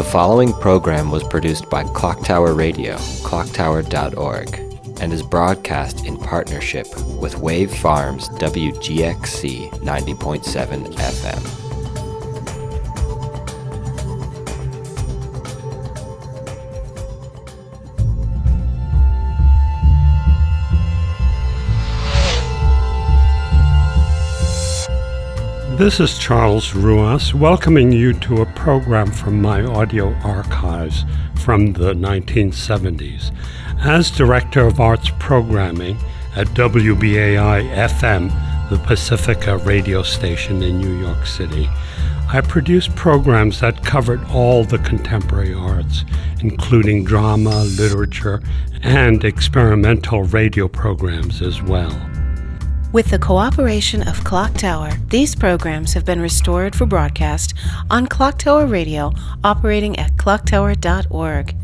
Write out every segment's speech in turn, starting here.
The following program was produced by Clocktower Radio, clocktower.org, and is broadcast in partnership with Wave Farms WGXC 90.7 FM. This is Charles Ruas, welcoming you to a program from my audio archives from the 1970s. As Director of Arts Programming at WBAI-FM, the Pacifica radio station in New York City, I produced programs that covered all the contemporary arts, including drama, literature, and experimental radio programs as well. With the cooperation of Clocktower, these programs have been restored for broadcast on Clocktower Radio, operating at clocktower.org.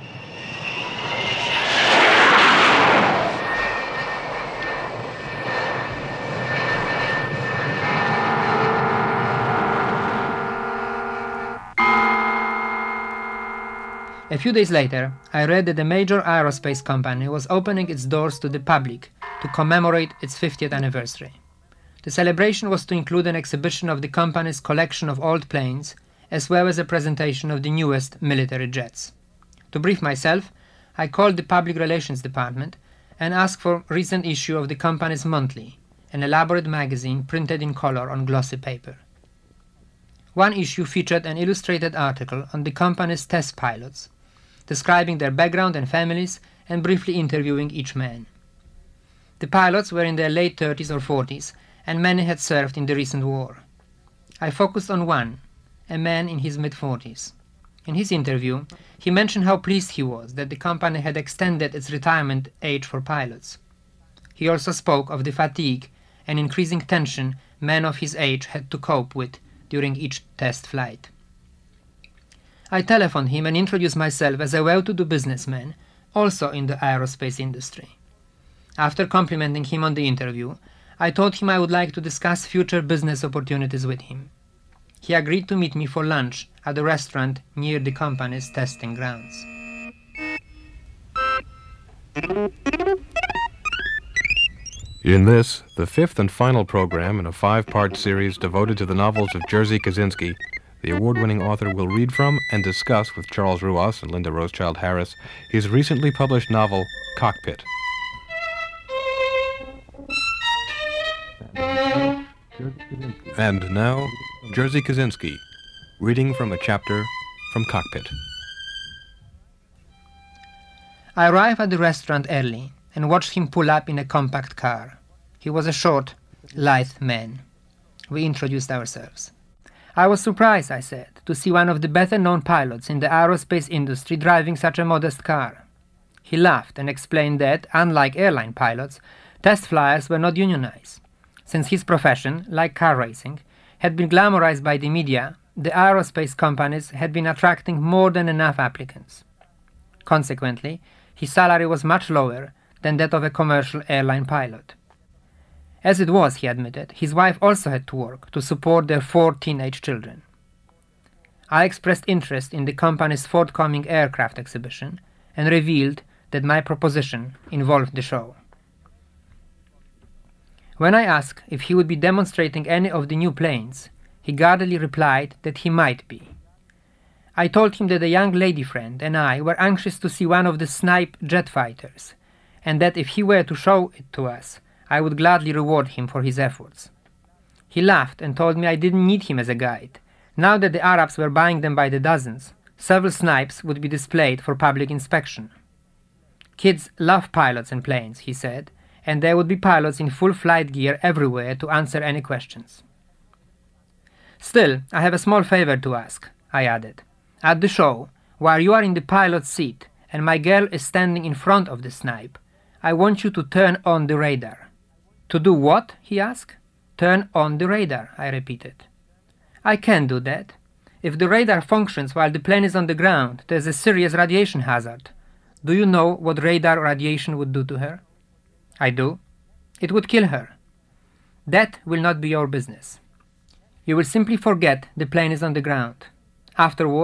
A few days later, I read that a major aerospace company was opening its doors to the public to commemorate its 50th anniversary. The celebration was to include an exhibition of the company's collection of old planes, as well as a presentation of the newest military jets. To brief myself, I called the Public Relations Department and asked for a recent issue of the company's monthly, an elaborate magazine printed in color on glossy paper. One issue featured an illustrated article on the company's test pilots, describing their background and families and briefly interviewing each man. The pilots were in their late 30s or 40s, and many had served in the recent war. I focused on one, a man in his mid-40s. In his interview, he mentioned how pleased he was that the company had extended its retirement age for pilots. He also spoke of the fatigue and increasing tension men of his age had to cope with during each test flight. I telephoned him and introduced myself as a well-to-do businessman, also in the aerospace industry. After complimenting him on the interview, I told him I would like to discuss future business opportunities with him. He agreed to meet me for lunch at a restaurant near the company's testing grounds. In this, the fifth and final program in a 5-part series devoted to the novels of Jerzy Kosinski, the award-winning author will read from and discuss with Charles Ruas and Linda Rothschild Harris his recently published novel, Cockpit. And now, Jerzy Kosinski, reading from a chapter from Cockpit. I arrived at the restaurant early and watched him pull up in a compact car. He was a short, lithe man. We introduced ourselves. I was surprised, I said, to see one of the better-known pilots in the aerospace industry driving such a modest car. He laughed and explained that, unlike airline pilots, test flyers were not unionized. Since his profession, like car racing, had been glamorized by the media, the aerospace companies had been attracting more than enough applicants. Consequently, his salary was much lower than that of a commercial airline pilot. As it was, he admitted, his wife also had to work to support their 4 teenage children. I expressed interest in the company's forthcoming aircraft exhibition and revealed that my proposition involved the show. When I asked if he would be demonstrating any of the new planes, he guardedly replied that he might be. I told him that a young lady friend and I were anxious to see one of the Snipe jet fighters, and that if he were to show it to us, I would gladly reward him for his efforts. He laughed and told me I didn't need him as a guide. Now that the Arabs were buying them by the dozens, several Snipes would be displayed for public inspection. Kids love pilots and planes, he said, and there would be pilots in full flight gear everywhere to answer any questions. Still, I have a small favor to ask, I added. At the show, while you are in the pilot's seat and my girl is standing in front of the Snipe, I want you to turn on the radar. To do what? He asked. Turn on the radar, I repeated. I can do that. If the radar functions while the plane is on the ground, there's a serious radiation hazard. Do you know what radar radiation would do to her? I do. It would kill her. That will not be your business. You will simply forget the plane is on the ground. Afterward,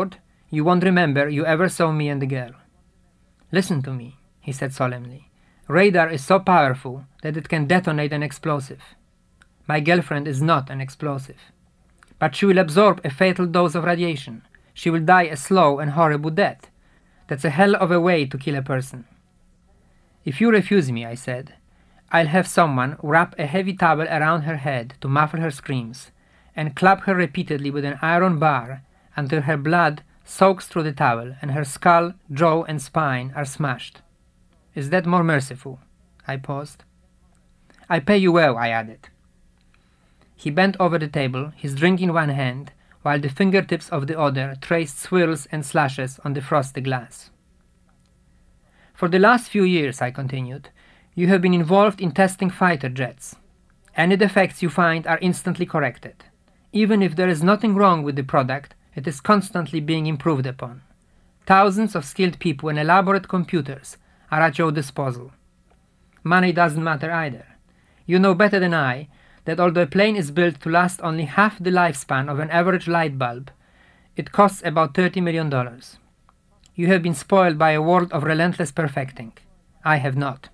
you won't remember you ever saw me and the girl. Listen to me, he said solemnly. Radar is so powerful that it can detonate an explosive. My girlfriend is not an explosive. But she will absorb a fatal dose of radiation. She will die a slow and horrible death. That's a hell of a way to kill a person. If you refuse me, I said, I'll have someone wrap a heavy towel around her head to muffle her screams and club her repeatedly with an iron bar until her blood soaks through the towel and her skull, jaw and spine are smashed. Is that more merciful? I paused. I pay you well, I added. He bent over the table, his drink in one hand, while the fingertips of the other traced swirls and slashes on the frosty glass. For the last few years, I continued, you have been involved in testing fighter jets. Any defects you find are instantly corrected. Even if there is nothing wrong with the product, it is constantly being improved upon. Thousands of skilled people and elaborate computers are at your disposal. Money doesn't matter either. You know better than I that although a plane is built to last only half the lifespan of an average light bulb, it costs about $30 million. You have been spoiled by a world of relentless perfecting. I have not.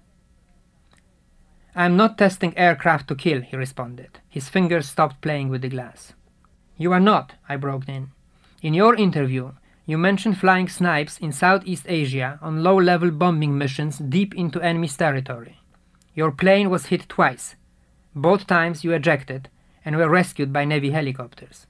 I am not testing aircraft to kill, he responded. His fingers stopped playing with the glass. You are not, I broke in. In your interview, you mentioned flying snipes in Southeast Asia on low-level bombing missions deep into enemy's territory. Your plane was hit twice. Both times you ejected and were rescued by Navy helicopters.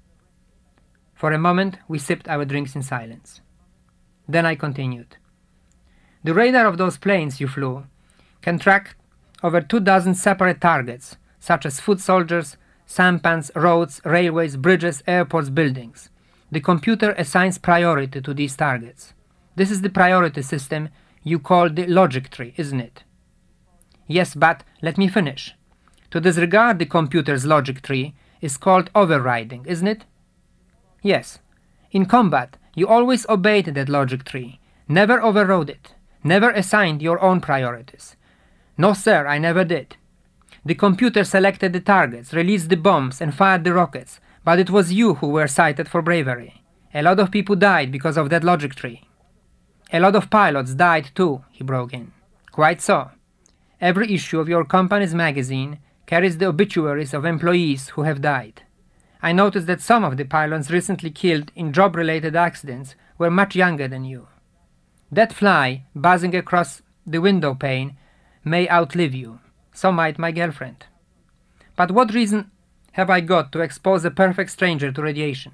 For a moment, we sipped our drinks in silence. Then I continued. The radar of those planes you flew can track over 24 separate targets, such as foot soldiers, sampans, roads, railways, bridges, airports, buildings. The computer assigns priority to these targets. This is the priority system you call the logic tree, isn't it? Yes, but let me finish. To disregard the computer's logic tree is called overriding, isn't it? Yes. In combat, you always obeyed that logic tree, never overrode it, never assigned your own priorities. No, sir, I never did. The computer selected the targets, released the bombs, and fired the rockets, but it was you who were cited for bravery. A lot of people died because of that logic tree. A lot of pilots died too, he broke in. Quite so. Every issue of your company's magazine carries the obituaries of employees who have died. I noticed that some of the pilots recently killed in job-related accidents were much younger than you. That fly buzzing across the window pane may outlive you. So might my girlfriend. But what reason have I got to expose a perfect stranger to radiation?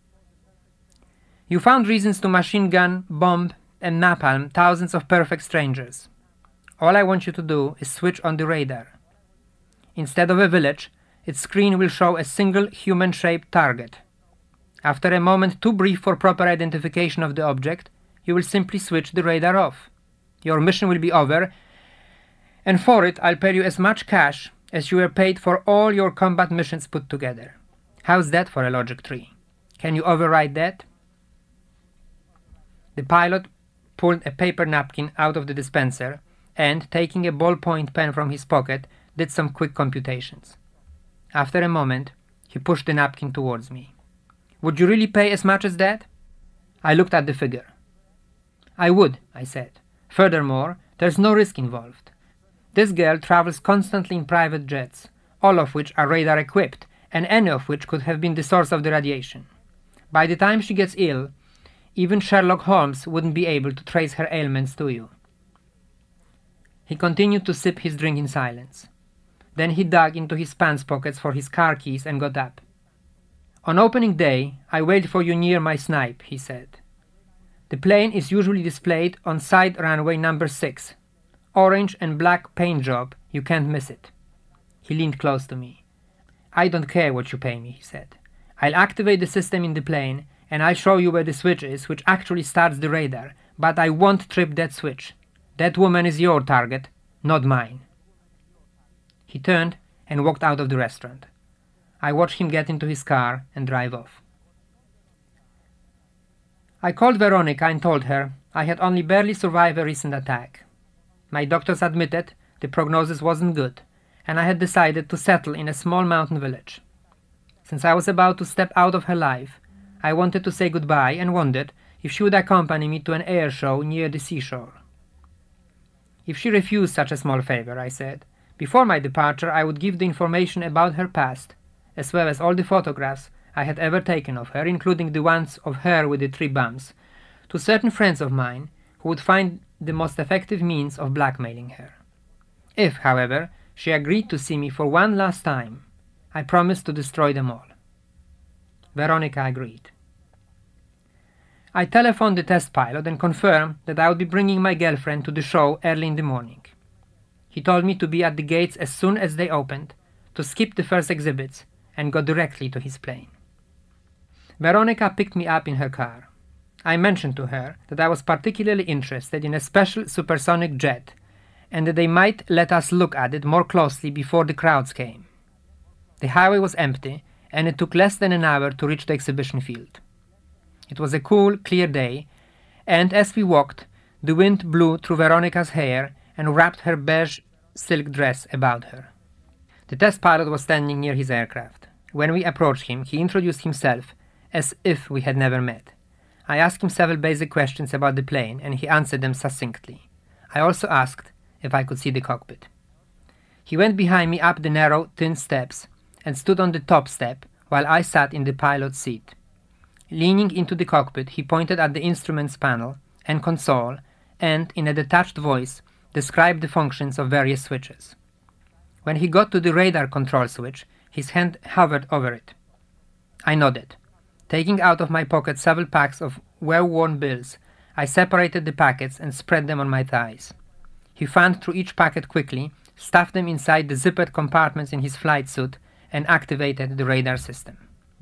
You found reasons to machine gun, bomb, and napalm thousands of perfect strangers. All I want you to do is switch on the radar. Instead of a village, its screen will show a single human-shaped target. After a moment too brief for proper identification of the object, you will simply switch the radar off. Your mission will be over, and for it I'll pay you as much cash as you were paid for all your combat missions put together. How's that for a logic tree? Can you override that? The pilot pulled a paper napkin out of the dispenser and, taking a ballpoint pen from his pocket, did some quick computations. After a moment, he pushed the napkin towards me. Would you really pay as much as that? I looked at the figure. I would, I said. Furthermore, there's no risk involved. This girl travels constantly in private jets, all of which are radar-equipped, and any of which could have been the source of the radiation. By the time she gets ill, even Sherlock Holmes wouldn't be able to trace her ailments to you. He continued to sip his drink in silence. Then he dug into his pants pockets for his car keys and got up. On opening day, I wait for you near my snipe, he said. The plane is usually displayed on side runway number 6. Orange and black paint job, you can't miss it. He leaned close to me. I don't care what you pay me, he said. I'll activate the system in the plane, and I'll show you where the switch is, which actually starts the radar, but I won't trip that switch. That woman is your target, not mine. He turned and walked out of the restaurant. I watched him get into his car and drive off. I called Veronica and told her I had only barely survived a recent attack. My doctors admitted the prognosis wasn't good, and I had decided to settle in a small mountain village. Since I was about to step out of her life, I wanted to say goodbye and wondered if she would accompany me to an air show near the seashore. If she refused such a small favor, I said, before my departure I would give the information about her past, as well as all the photographs I had ever taken of her, including the ones of her with the 3 bumps, to certain friends of mine who would find the most effective means of blackmailing her. If, however, she agreed to see me for one last time, I promised to destroy them all. Veronica agreed. I telephoned the test pilot and confirmed that I would be bringing my girlfriend to the show early in the morning. He told me to be at the gates as soon as they opened, to skip the first exhibits, and go directly to his plane. Veronica picked me up in her car. I mentioned to her that I was particularly interested in a special supersonic jet, and that they might let us look at it more closely before the crowds came. The highway was empty, and it took less than an hour to reach the exhibition field. It was a cool, clear day, and as we walked, the wind blew through Veronica's hair and wrapped her beige silk dress about her. The test pilot was standing near his aircraft. When we approached him, he introduced himself as if we had never met. I asked him several basic questions about the plane, and he answered them succinctly. I also asked if I could see the cockpit. He went behind me up the narrow, thin steps and stood on the top step while I sat in the pilot's seat. Leaning into the cockpit, he pointed at the instruments panel and console and, in a detached voice, described the functions of various switches. When he got to the radar control switch, his hand hovered over it. I nodded. Taking out of my pocket several packs of well-worn bills, I separated the packets and spread them on my thighs. He found through each packet quickly, stuffed them inside the zippered compartments in his flight suit, and activated the radar system.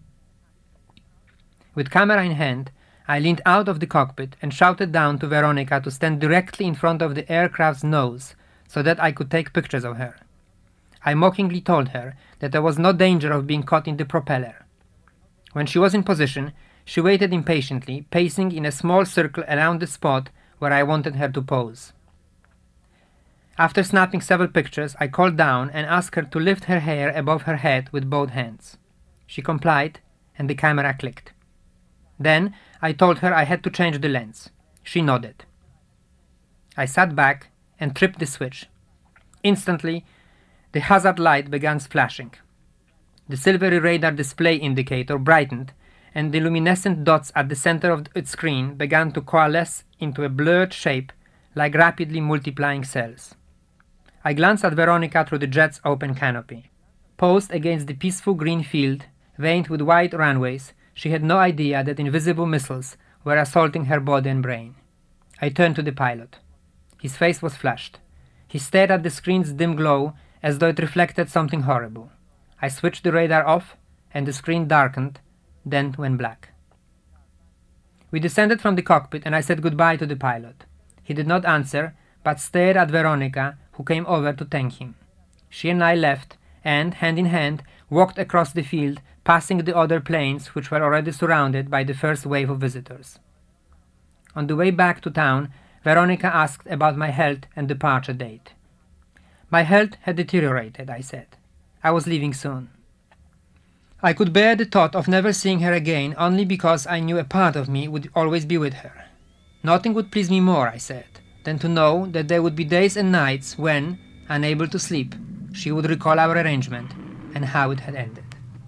With camera in hand, I leaned out of the cockpit and shouted down to Veronica to stand directly in front of the aircraft's nose so that I could take pictures of her. I mockingly told her that there was no danger of being caught in the propeller. When she was in position, she waited impatiently, pacing in a small circle around the spot where I wanted her to pose. After snapping several pictures, I called down and asked her to lift her hair above her head with both hands. She complied, and the camera clicked. Then I told her I had to change the lens. She nodded. I sat back and tripped the switch. Instantly, the hazard light began flashing. The silvery radar display indicator brightened, and the luminescent dots at the center of its screen began to coalesce into a blurred shape like rapidly multiplying cells. I glanced at Veronica through the jet's open canopy. Posed against the peaceful green field, veined with wide runways, she had no idea that invisible missiles were assaulting her body and brain. I turned to the pilot. His face was flushed. He stared at the screen's dim glow as though it reflected something horrible. I switched the radar off, and the screen darkened, then went black. We descended from the cockpit, and I said goodbye to the pilot. He did not answer, but stared at Veronica, who came over to thank him. She and I left, and, hand in hand, walked across the field, passing the other planes which were already surrounded by the first wave of visitors. On the way back to town, Veronica asked about my health and departure date. My health had deteriorated, I said. I was leaving soon. I could bear the thought of never seeing her again only because I knew a part of me would always be with her. Nothing would please me more, I said, than to know that there would be days and nights when, unable to sleep, she would recall our arrangement and how it had ended.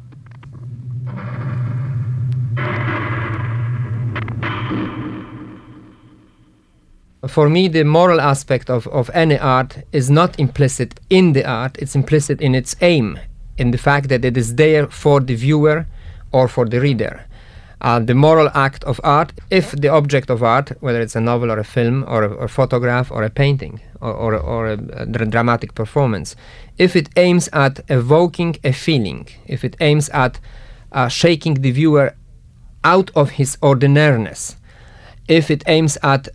For me, the moral aspect of any art is not implicit in the art, it's implicit in its aim, in the fact that it is there for the viewer or for the reader. The moral act of art, if the object of art, whether it's a novel or a film or a photograph or a painting or a dramatic performance, if it aims at evoking a feeling, if it aims at shaking the viewer out of his ordinariness, if it aims at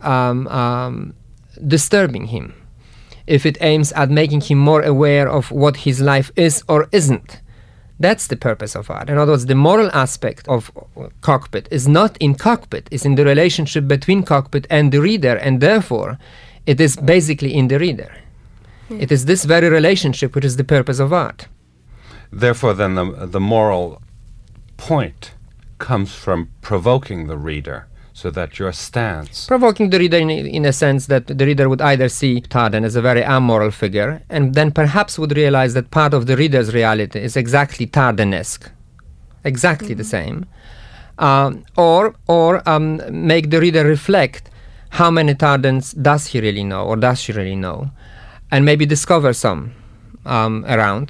disturbing him, if it aims at making him more aware of what his life is or isn't, that's the purpose of art. In other words, the moral aspect of Cockpit is not in Cockpit, it's in the relationship between Cockpit and the reader, and therefore it is basically in the reader. It is this very relationship which is the purpose of art. Therefore, then, the moral point comes from provoking the reader so that your stance... Provoking the reader in a sense that the reader would either see Tarden as a very amoral figure, and then perhaps would realize that part of the reader's reality is exactly Tardenesque, exactly the same, or make the reader reflect how many Tardens does he really know, or does she really know, and maybe discover some around,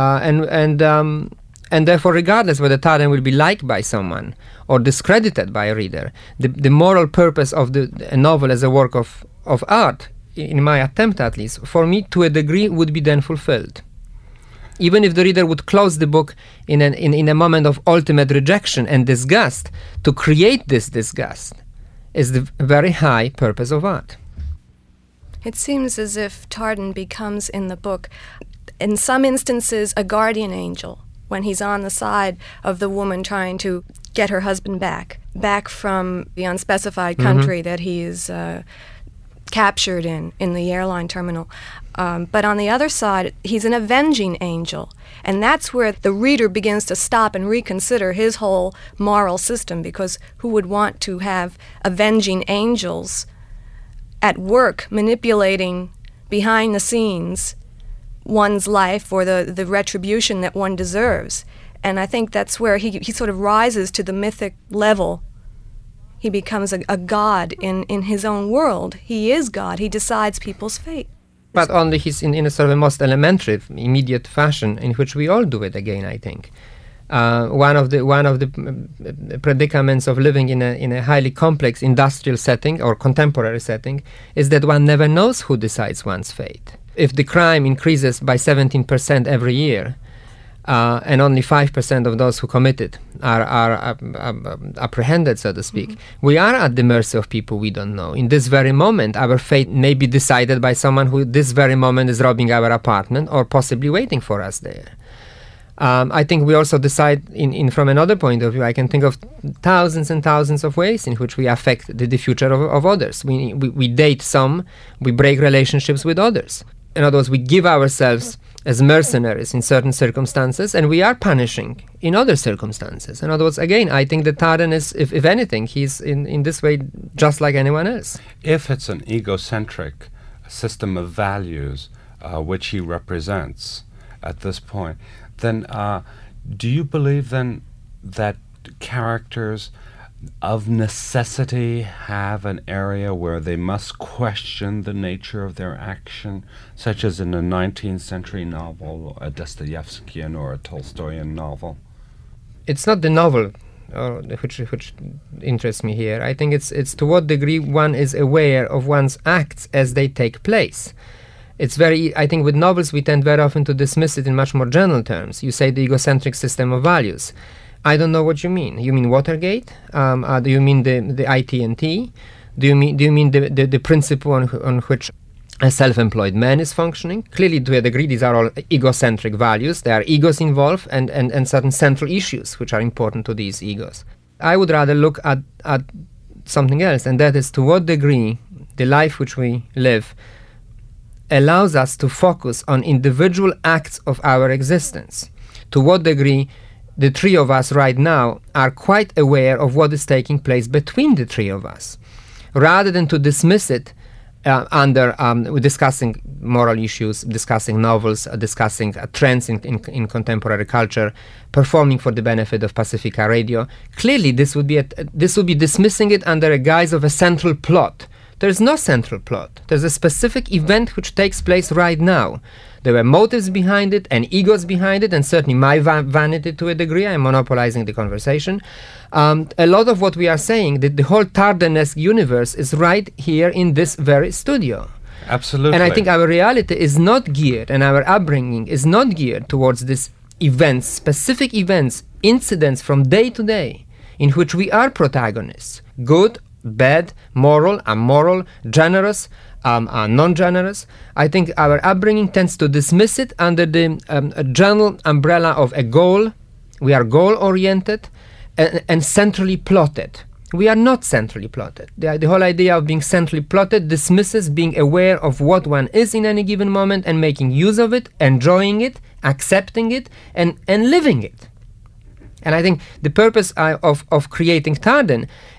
and therefore, regardless whether Tarden will be liked by someone or discredited by a reader, the moral purpose of a novel as a work of art, in my attempt at least, for me, to a degree, would be then fulfilled. Even if the reader would close the book in a moment of ultimate rejection and disgust, to create this disgust is the very high purpose of art. It seems as if Tarden becomes, in the book, in some instances, a guardian angel, when he's on the side of the woman trying to get her husband back from the unspecified country that he is captured in the airline terminal. But on the other side, he's an avenging angel. And that's where the reader begins to stop and reconsider his whole moral system, because who would want to have avenging angels at work manipulating behind the scenes one's life or the retribution that one deserves? And I think that's where he sort of rises to the mythic level. He becomes a god in his own world. He is God. He decides people's fate. But only he's in a sort of a most elementary, immediate fashion in which we all do it again, I think. One of the predicaments of living in a highly complex industrial setting or contemporary setting is that one never knows who decides one's fate. If the crime increases by 17% every year, and only 5% of those who commit it are apprehended, so to speak, we are at the mercy of people we don't know. In this very moment, our fate may be decided by someone who this very moment is robbing our apartment or possibly waiting for us there. I think we also decide from another point of view. I can think of thousands and thousands of ways in which we affect the future of others. We date some, we break relationships with others. In other words, we give ourselves as mercenaries in certain circumstances, and we are punishing in other circumstances. In other words, again, I think that Tarden is, if anything, he's in this way just like anyone else. If it's an egocentric system of values which he represents at this point, then do you believe then that characters of necessity have an area where they must question the nature of their action, such as in a 19th century novel, a Dostoevskian or a Tolstoyan novel? It's not the novel which interests me here. I think it's to what degree one is aware of one's acts as they take place. It's I think with novels we tend very often to dismiss it in much more general terms. You say the egocentric system of values. I don't know what you mean. You mean Watergate? Do you mean the IT&T? Do you mean the principle on which a self-employed man is functioning? Clearly, to a degree, these are all egocentric values. There are egos involved and certain central issues which are important to these egos. I would rather look at something else, and that is to what degree the life which we live allows us to focus on individual acts of our existence. To what degree the three of us right now are quite aware of what is taking place between the three of us, rather than to dismiss it under discussing moral issues, discussing novels, discussing trends in contemporary culture, performing for the benefit of Pacifica Radio. Clearly, this would be dismissing it under a guise of a central plot. There is no central plot. There's a specific event which takes place right now. There were motives behind it and egos behind it, and certainly my vanity to a degree. I'm monopolizing the conversation. A lot of what we are saying, the whole Tardenesque universe is right here in this very studio. Absolutely. And I think our reality is not geared, and our upbringing is not geared towards these events, specific events, incidents from day to day, in which we are protagonists, good, bad, moral, immoral, generous, non-generous. I think our upbringing tends to dismiss it under the general umbrella of a goal. We are goal-oriented and centrally plotted. We are not centrally plotted. The whole idea of being centrally plotted dismisses being aware of what one is in any given moment and making use of it, enjoying it, accepting it, and living it. And I think the purpose of creating Tarden is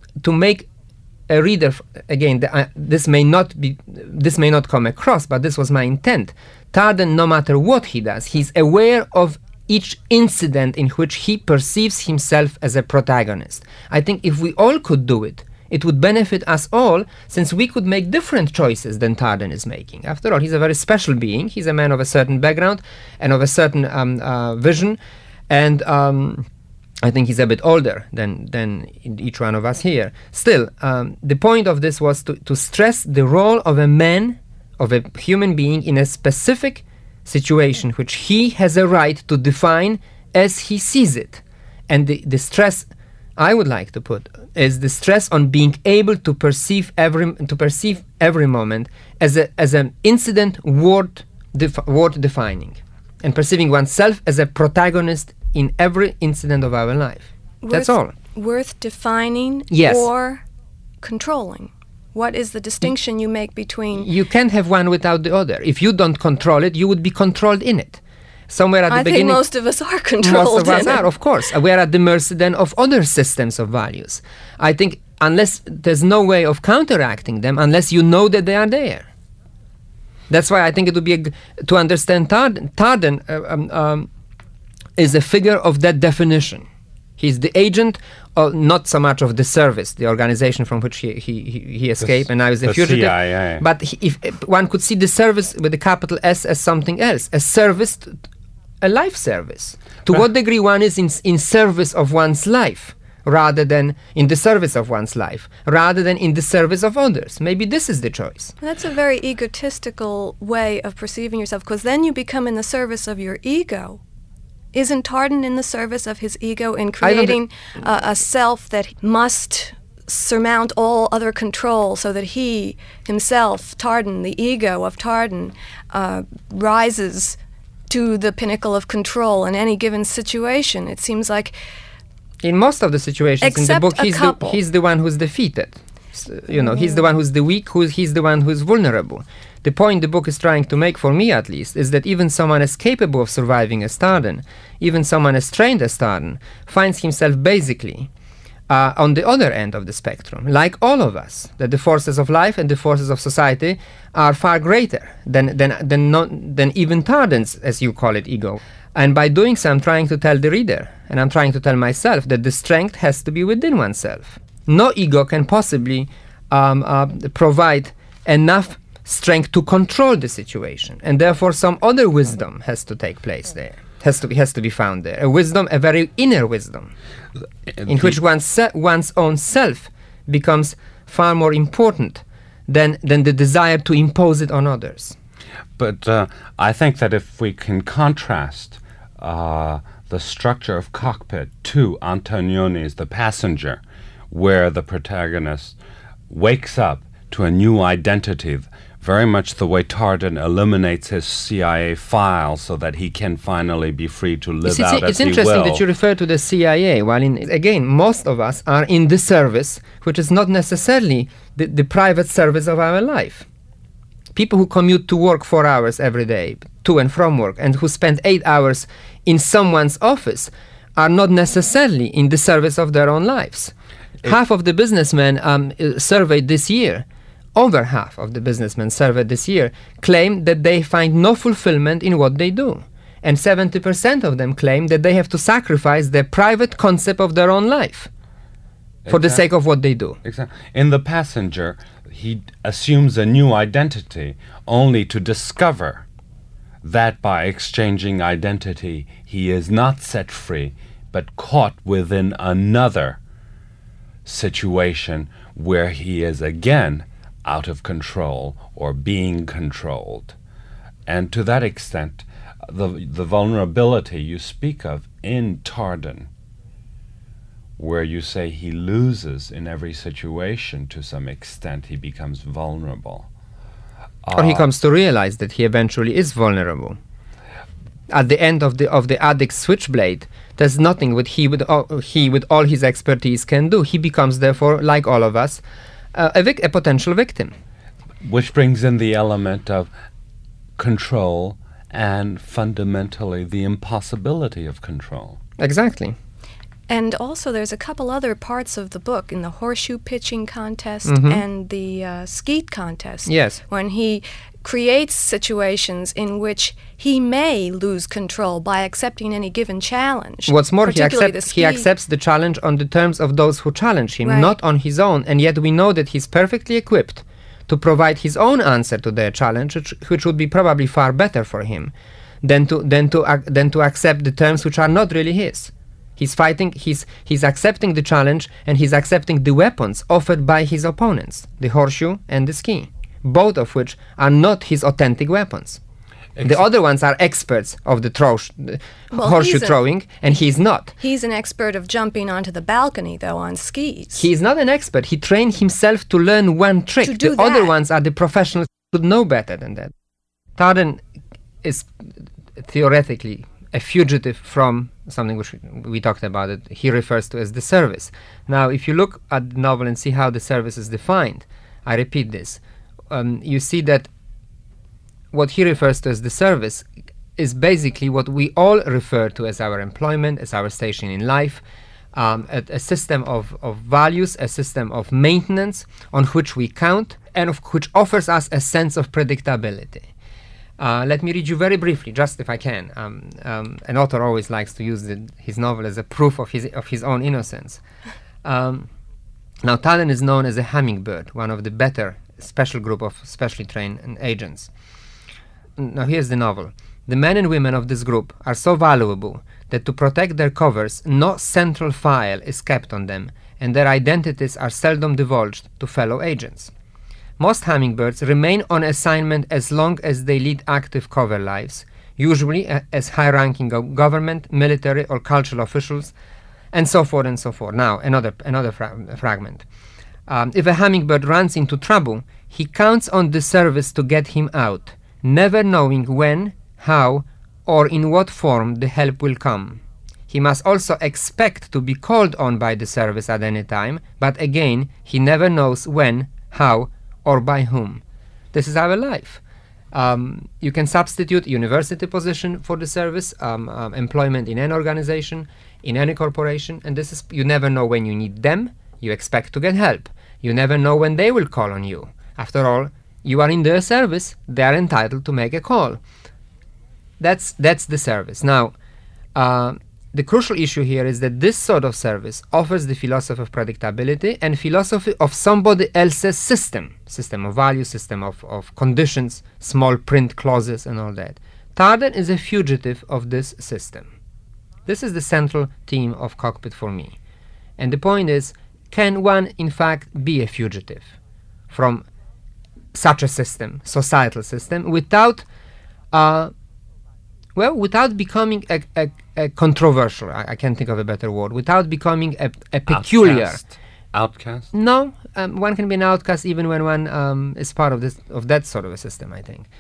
to make a reader, again, this may not come across, but this was my intent. Tarden, no matter what he does, he's aware of each incident in which he perceives himself as a protagonist. I think if we all could do it, it would benefit us all, since we could make different choices than Tarden is making. After all, he's a very special being. He's a man of a certain background and of a certain vision, and I think he's a bit older than each one of us here. Still, the point of this was to stress the role of a man, of a human being, in a specific situation which he has a right to define as he sees it. And the stress I would like to put is the stress on being able to perceive every moment as an incident worth defining, and perceiving oneself as a protagonist in every incident of our life. That's all. Worth defining, yes, or controlling. What is the distinction you make between... You can't have one without the other. If you don't control it, you would be controlled in it. Somewhere at the beginning... I think most of us are controlled. Most of us are, of course. We are at the mercy then of other systems of values. I think unless there's no way of counteracting them, unless you know that they are there. That's why I think it would be to understand Tarden is a figure of that definition. He's the agent, not so much of the service, the organization from which he escaped, and now is a fugitive. CIA. But if one could see the service with the capital S as something else, a service, a life service. To what degree one is in service of one's life, rather than in the service of one's life, rather than in the service of others. Maybe this is the choice. That's a very egotistical way of perceiving yourself, because then you become in the service of your ego. Isn't Tarden in the service of his ego in creating a self that must surmount all other control, so that he himself, Tarden, the ego of Tarden, rises to the pinnacle of control in any given situation? It seems like... In most of the situations in the book, he's the one who's defeated. He's the one who's the weak, he's the one who's vulnerable. The point the book is trying to make, for me at least, is that even someone as capable of surviving as Tarden, even someone as trained as Tarden, finds himself basically on the other end of the spectrum, like all of us, that the forces of life and the forces of society are far greater than even Tarden's, as you call it, ego. And by doing so, I'm trying to tell the reader, and I'm trying to tell myself, that the strength has to be within oneself. No ego can possibly provide enough strength to control the situation, and therefore some other wisdom has to take place there, has to be found there, a very inner wisdom, in which one's own self becomes far more important than the desire to impose it on others. But I think that if we can contrast the structure of Cockpit to Antonioni's The Passenger, where the protagonist wakes up to a new identity, very much the way Tarden eliminates his CIA file so that he can finally be free to live out as he will. It's interesting that you refer to the CIA, while again, most of us are in the service, which is not necessarily the private service of our life. People who commute to work 4 hours every day, to and from work, and who spend 8 hours in someone's office, are not necessarily in the service of their own lives. Half of the businessmen surveyed this year, over half of the businessmen surveyed this year, claim that they find no fulfillment in what they do. And 70% of them claim that they have to sacrifice their private concept of their own life for the sake of what they do. Exactly. In The Passenger, he assumes a new identity only to discover that by exchanging identity, he is not set free, but caught within another situation where he is again out of control or being controlled. And to that extent, the vulnerability you speak of in Tarden, where you say he loses in every situation to some extent, he becomes vulnerable. Or he comes to realize that he eventually is vulnerable. At the end of the addict's switchblade, there's nothing he with all his expertise can do. He becomes, therefore, like all of us, a potential victim. Which brings in the element of control and fundamentally the impossibility of control. Exactly. And also there's a couple other parts of the book, in the horseshoe pitching contest and the skeet contest. Yes. When he creates situations in which he may lose control by accepting any given challenge. What's more, he particularly accepts the challenge on the terms of those who challenge him, Right. not on his own. And yet we know that he's perfectly equipped to provide his own answer to their challenge, which would be probably far better for him than to accept the terms which are not really his. He's fighting. He's accepting the challenge, and he's accepting the weapons offered by his opponents, the horseshoe and the ski, both of which are not his authentic weapons. The other ones are experts of the horseshoe throwing, and he's not. He's an expert of jumping onto the balcony, though, on skis. He's not an expert. He trained himself to learn one trick. To do the other that. ones are the professionals who should know better than that. Tardan is theoretically a fugitive from something which we talked about, it he refers to as the service. Now, if you look at the novel and see how the service is defined, I repeat this, you see that what he refers to as the service is basically what we all refer to as our employment, as our station in life, a system of values, a system of maintenance on which we count, and which offers us a sense of predictability. Let me read you very briefly, just if I can. An author always likes to use his novel as a proof of his own innocence. Now, Tardan is known as a hummingbird, one of the better special group of specially trained agents. Now, here's the novel. The men and women of this group are so valuable that to protect their covers, no central file is kept on them, and their identities are seldom divulged to fellow agents. Most hummingbirds remain on assignment as long as they lead active cover lives, usually as high-ranking government, military, or cultural officials, and so forth and so forth. Now, another fragment. If a hummingbird runs into trouble, he counts on the service to get him out, never knowing when, how, or in what form the help will come. He must also expect to be called on by the service at any time, but again, he never knows when, how, or by whom. This is our life. You can substitute university position for the service, employment in an organization, in any corporation, and this is, you never know when you need them, you expect to get help. You never know when they will call on you. After all, you are in their service, they are entitled to make a call. That's the service. Now, the crucial issue here is that this sort of service offers the philosophy of predictability and philosophy of somebody else's system of values, system of conditions, small print clauses and all that. Tardan is a fugitive of this system. This is the central theme of Cockpit for me. And the point is, can one in fact be a fugitive from such a system, societal system, without becoming a controversial, I can't think of a better word, without becoming a peculiar... Outcast? No, one can be an outcast even when one is part of that sort of a system, I think.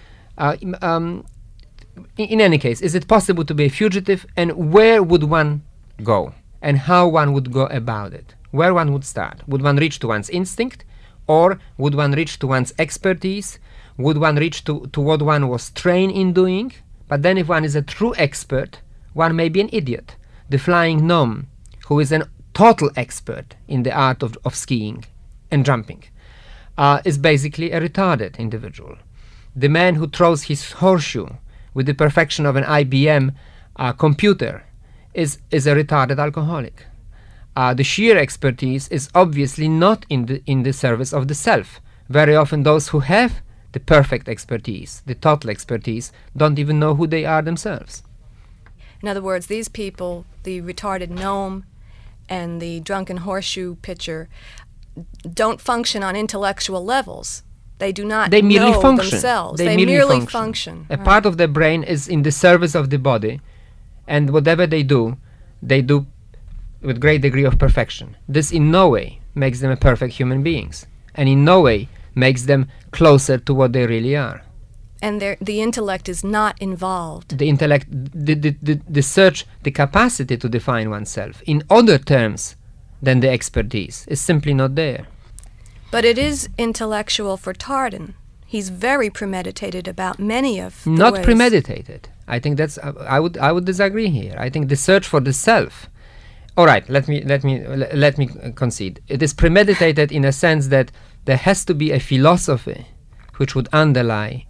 In any case, is it possible to be a fugitive, and where would one go, and how one would go about it? Where one would start? Would one reach to one's instinct, or would one reach to one's expertise? Would one reach to what one was trained in doing? But then if one is a true expert, one may be an idiot. The flying gnome, who is a total expert in the art of skiing and jumping, is basically a retarded individual. The man who throws his horseshoe with the perfection of an IBM computer is a retarded alcoholic. The sheer expertise is obviously not in the service of the self. Very often those who have the perfect expertise, the total expertise, don't even know who they are themselves. In other words, these people, the retarded gnome and the drunken horseshoe pitcher, don't function on intellectual levels. They do not They merely know function. themselves. They merely function. A part of their brain is in the service of the body, and whatever they do with great degree of perfection. This in no way makes them a perfect human beings, and in no way makes them closer to what they really are. And the intellect is not involved. The intellect, the search, the capacity to define oneself in other terms than the expertise is simply not there. But it is intellectual for Tardan. He's very premeditated about many of the Not ways. premeditated. I think that's, I would disagree here. I think the search for the self All right, let me concede. It is premeditated in a sense that there has to be a philosophy which would underlie,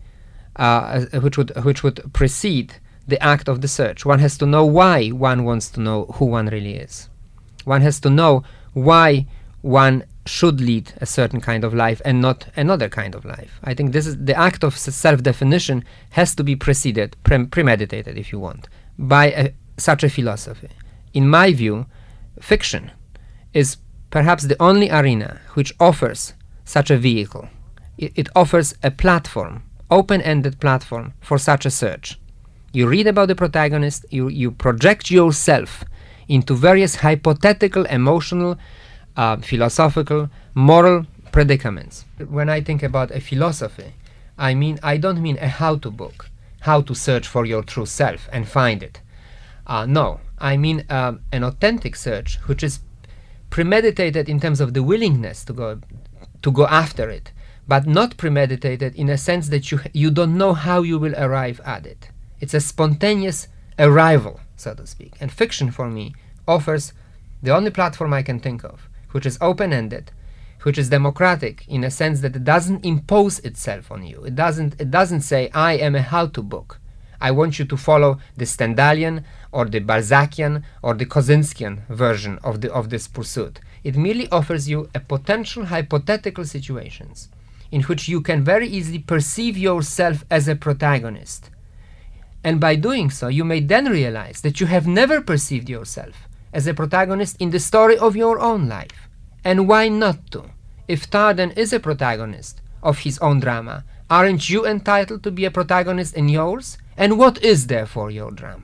which would precede the act of the search. One has to know why one wants to know who one really is. One has to know why one should lead a certain kind of life and not another kind of life. I think this is the act of self-definition has to be preceded, premeditated, if you want, by such a philosophy. In my view, fiction is perhaps the only arena which offers such a vehicle. It offers a platform, open-ended platform for such a search. You read about the protagonist, you project yourself into various hypothetical, emotional, philosophical, moral predicaments. When I think about a philosophy, I don't mean a how-to book, how to search for your true self and find it. No, I mean an authentic search, which is premeditated in terms of the willingness to go after it, but not premeditated in a sense that you don't know how you will arrive at it. It's a spontaneous arrival, so to speak. And fiction, for me, offers the only platform I can think of, which is open-ended, which is democratic in a sense that it doesn't impose itself on you. It doesn't say, I am a how-to book. I want you to follow the Stendhalian or the Balzacian or the Kosinskian version of this pursuit. It merely offers you a potential hypothetical situations in which you can very easily perceive yourself as a protagonist. And by doing so, you may then realize that you have never perceived yourself as a protagonist in the story of your own life. And why not to? If Tarden is a protagonist of his own drama, aren't you entitled to be a protagonist in yours? And what is therefore your drama?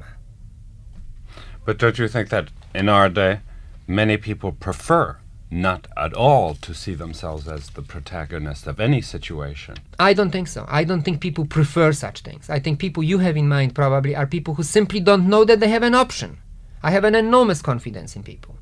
But don't you think that in our day, many people prefer not at all to see themselves as the protagonist of any situation? I don't think so. I don't think people prefer such things. I think people you have in mind probably are people who simply don't know that they have an option. I have an enormous confidence in people.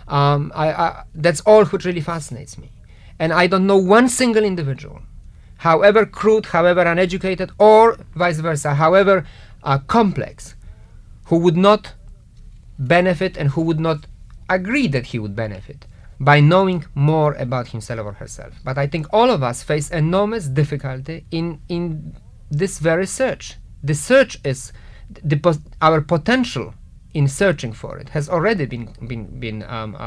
That's all which really fascinates me. And I don't know one single individual, however crude, however uneducated, or vice versa, however complex, who would not benefit and who would not agree that he would benefit by knowing more about himself or herself. But I think all of us face enormous difficulty in this very search. The search is our potential in searching for it has already been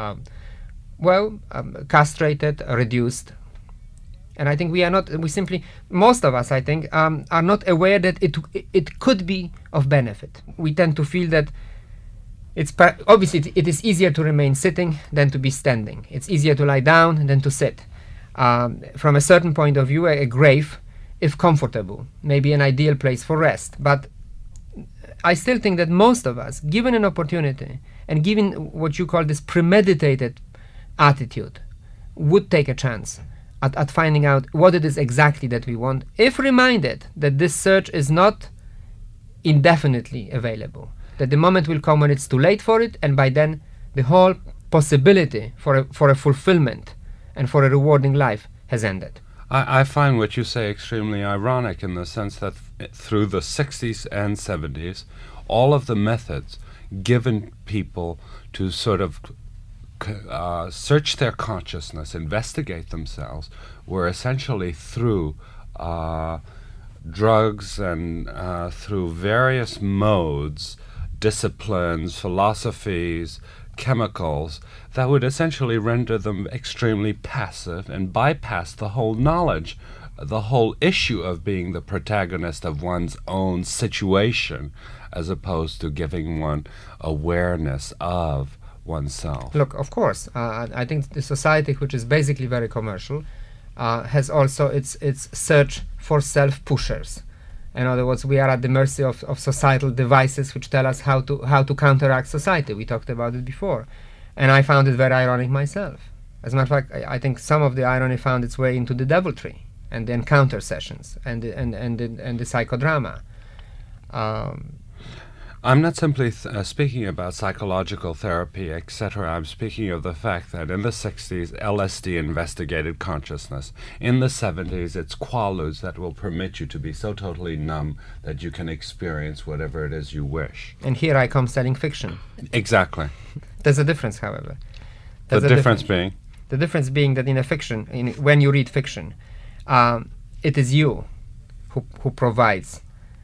castrated, reduced. And I think most of us, I think, are not aware that it could be of benefit. We tend to feel that obviously it is easier to remain sitting than to be standing. It's easier to lie down than to sit. From a certain point of view, a grave, if comfortable, may be an ideal place for rest. But I still think that most of us, given an opportunity and given what you call this premeditated attitude, would take a chance at finding out what it is exactly that we want, if reminded that this search is not indefinitely available, that the moment will come when it's too late for it, and by then the whole possibility for a fulfillment and for a rewarding life has ended. I find what you say extremely ironic in the sense that through the 60s and 70s, all of the methods given people to sort of search their consciousness, investigate themselves, were essentially through drugs and through various modes, disciplines, philosophies, chemicals that would essentially render them extremely passive and bypass the whole knowledge, the whole issue of being the protagonist of one's own situation, as opposed to giving one awareness of oneself. Look, of course, I think the society, which is basically very commercial, has also its search for self-pushers. In other words, we are at the mercy of societal devices which tell us how to counteract society. We talked about it before. And I found it very ironic myself. As a matter of fact, I think some of the irony found its way into the deviltry and the encounter sessions and the psychodrama. I'm not simply speaking about psychological therapy, etc. I'm speaking of the fact that in the 60s, LSD investigated consciousness. In the 70s, it's quaaludes that will permit you to be so totally numb that you can experience whatever it is you wish. And here I come selling fiction. Exactly. There's a difference, however. The difference being? The difference being that in a fiction, when you read fiction, it is you who provides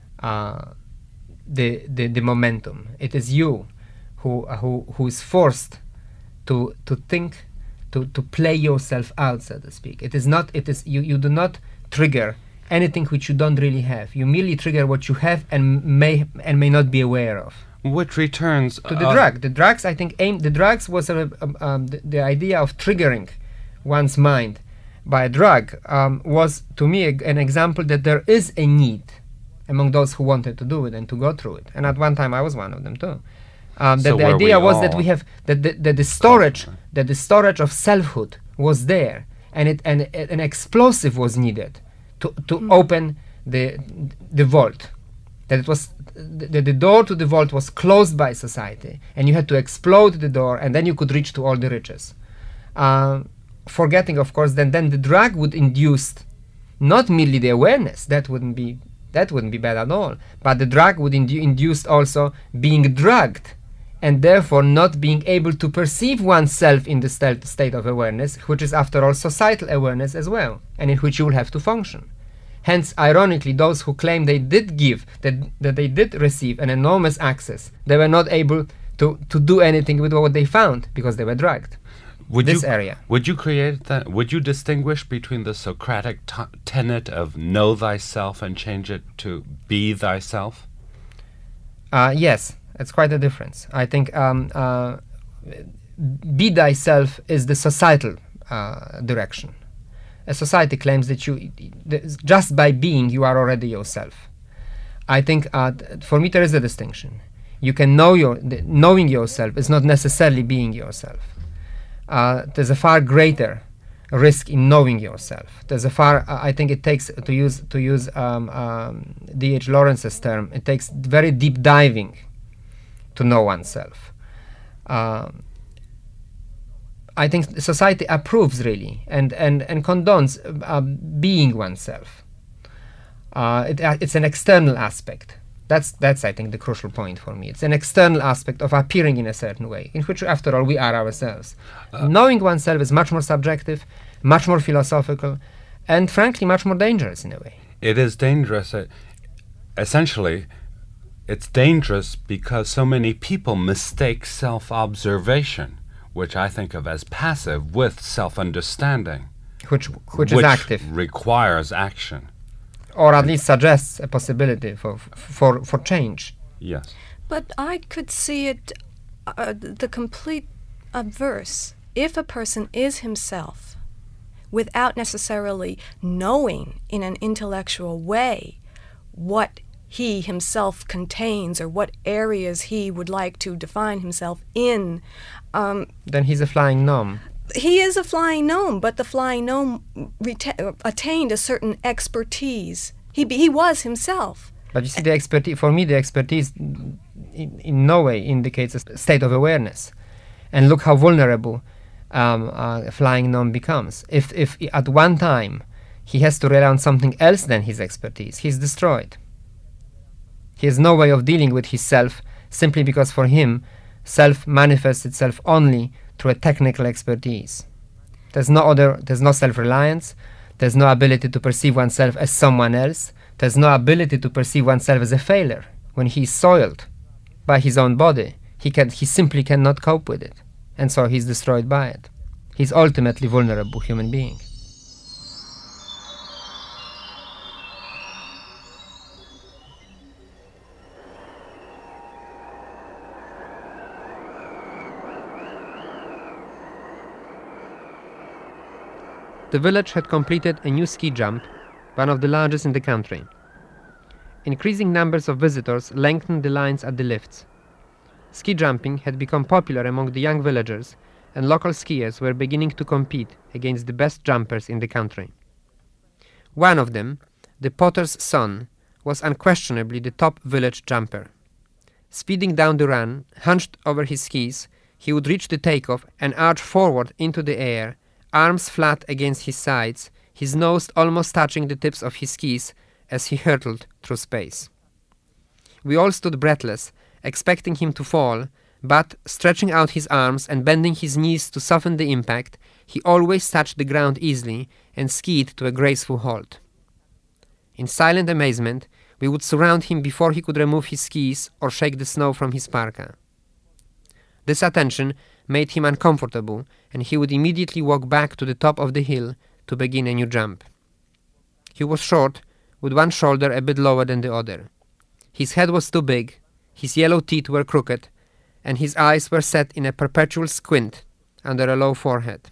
the momentum. It is you who is forced to think, to play yourself out, so to speak. It is you do not trigger anything which you don't really have. You merely trigger what you have and may not be aware of. Which returns to the drug. The drugs, I think, the drugs was the idea of triggering one's mind by a drug was to me an example that there is a need among those who wanted to do it and to go through it. And at one time, I was one of them too. That the idea was that we have that the storage of selfhood was there, and an explosive was needed to open the vault. That it was the door to the vault was closed by society, and you had to explode the door, and then you could reach to all the riches. Forgetting, of course, then the drug would induce not merely the awareness, that wouldn't be bad at all, but the drug would induce also being drugged, and therefore not being able to perceive oneself in the state of awareness, which is after all societal awareness as well, and in which you will have to function. Hence, ironically, those who claim they did give, that they did receive an enormous access, they were not able to do anything with what they found because they were drugged. Would you create that? Would you distinguish between the Socratic tenet of know thyself and change it to be thyself? Yes, it's quite a difference. I think be thyself is the societal direction. A society claims that just by being you are already yourself. I think for me there is a distinction. You can knowing yourself is not necessarily being yourself. There's a far greater risk in knowing yourself. There's a far I think it takes, to use D.H. Lawrence's term, it takes very deep diving to know oneself. I think society approves really and condones being oneself. It's an external aspect. That's I think the crucial point for me. It's an external aspect of appearing in a certain way, in which after all we are ourselves. Knowing oneself is much more subjective, much more philosophical, and frankly much more dangerous in a way. It is dangerous. Essentially, it's dangerous because so many people mistake self-observation, which I think of as passive, with self-understanding, which is active, requires action, or at least suggests a possibility for change. Yes, but I could see it the complete obverse. If a person is himself, without necessarily knowing in an intellectual way what he himself contains or what areas he would like to define himself in, then he's a flying gnome. He is a flying gnome, but the flying gnome attained a certain expertise. He was himself. But you see, the expertise, for me, the expertise in no way indicates a state of awareness. And look how vulnerable a flying gnome becomes. If at one time he has to rely on something else than his expertise, he's destroyed. He has no way of dealing with his self, simply because for him, self manifests itself only through a technical expertise. There's no self-reliance, there's no ability to perceive oneself as someone else, there's no ability to perceive oneself as a failure. When he's soiled by his own body, he simply cannot cope with it, and so he's destroyed by it. He's ultimately vulnerable human being. The village had completed a new ski jump, one of the largest in the country. Increasing numbers of visitors lengthened the lines at the lifts. Ski jumping had become popular among the young villagers, and local skiers were beginning to compete against the best jumpers in the country. One of them, the potter's son, was unquestionably the top village jumper. Speeding down the run, hunched over his skis, he would reach the takeoff and arch forward into the air, arms flat against his sides, his nose almost touching the tips of his skis as he hurtled through space. We all stood breathless, expecting him to fall, but, stretching out his arms and bending his knees to soften the impact, he always touched the ground easily and skied to a graceful halt. In silent amazement, we would surround him before he could remove his skis or shake the snow from his parka. This attention made him uncomfortable, and he would immediately walk back to the top of the hill to begin a new jump. He was short, with one shoulder a bit lower than the other. His head was too big, his yellow teeth were crooked, and his eyes were set in a perpetual squint under a low forehead.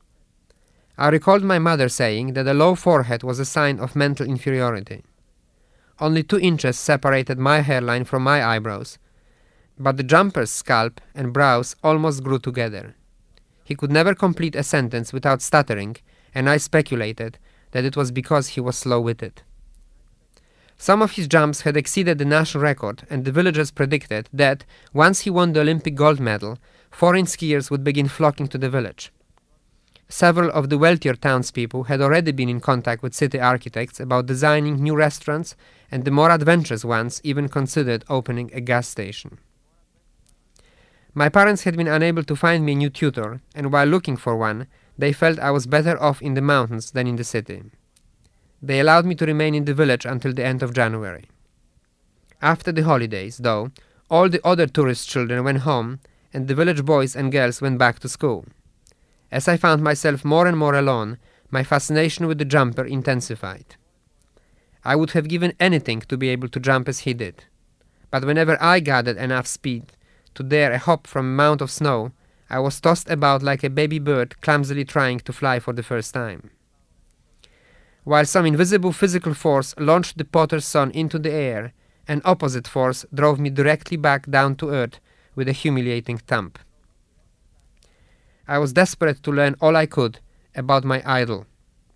I recalled my mother saying that a low forehead was a sign of mental inferiority. Only 2 inches separated my hairline from my eyebrows, but the jumper's scalp and brows almost grew together. He could never complete a sentence without stuttering, and I speculated that it was because he was slow-witted. Some of his jumps had exceeded the national record, and the villagers predicted that, once he won the Olympic gold medal, foreign skiers would begin flocking to the village. Several of the wealthier townspeople had already been in contact with city architects about designing new restaurants, and the more adventurous ones even considered opening a gas station. My parents had been unable to find me a new tutor, and while looking for one, they felt I was better off in the mountains than in the city. They allowed me to remain in the village until the end of January. After the holidays, though, all the other tourist children went home, and the village boys and girls went back to school. As I found myself more and more alone, my fascination with the jumper intensified. I would have given anything to be able to jump as he did, but whenever I gathered enough speed to dare a hop from a mound of snow, I was tossed about like a baby bird clumsily trying to fly for the first time. While some invisible physical force launched the potter's son into the air, an opposite force drove me directly back down to earth with a humiliating thump. I was desperate to learn all I could about my idol.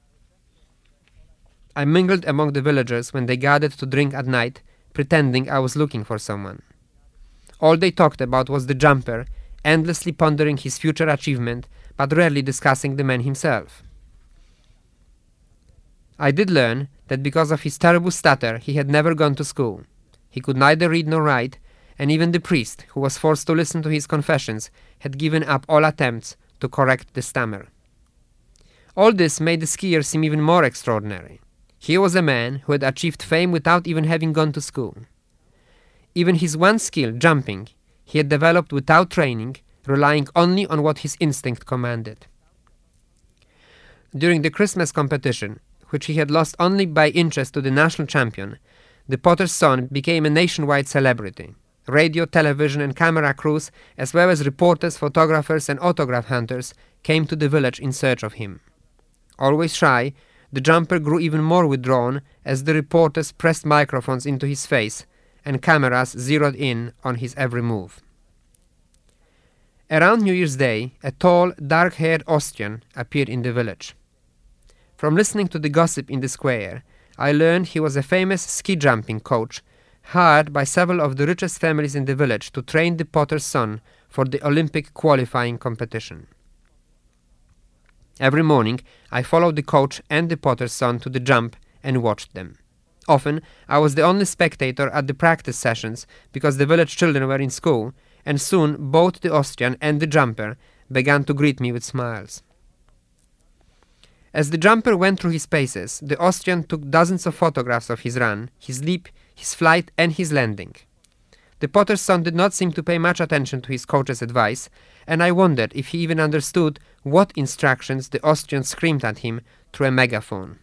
I mingled among the villagers when they gathered to drink at night, pretending I was looking for someone. All they talked about was the jumper, endlessly pondering his future achievement, but rarely discussing the man himself. I did learn that because of his terrible stutter, he had never gone to school. He could neither read nor write, and even the priest, who was forced to listen to his confessions, had given up all attempts to correct the stammer. All this made the skier seem even more extraordinary. Here was a man who had achieved fame without even having gone to school. Even his one skill, jumping, he had developed without training, relying only on what his instinct commanded. During the Christmas competition, which he had lost only by inches to the national champion, the potter's son became a nationwide celebrity. Radio, television, and camera crews, as well as reporters, photographers, and autograph hunters, came to the village in search of him. Always shy, the jumper grew even more withdrawn as the reporters pressed microphones into his face and cameras zeroed in on his every move. Around New Year's Day, a tall, dark-haired Austrian appeared in the village. From listening to the gossip in the square, I learned he was a famous ski-jumping coach hired by several of the richest families in the village to train the potter's son for the Olympic qualifying competition. Every morning, I followed the coach and the potter's son to the jump and watched them. Often, I was the only spectator at the practice sessions because the village children were in school, and soon both the Austrian and the jumper began to greet me with smiles. As the jumper went through his paces, the Austrian took dozens of photographs of his run, his leap, his flight, and his landing. The potter's son did not seem to pay much attention to his coach's advice, and I wondered if he even understood what instructions the Austrian screamed at him through a megaphone.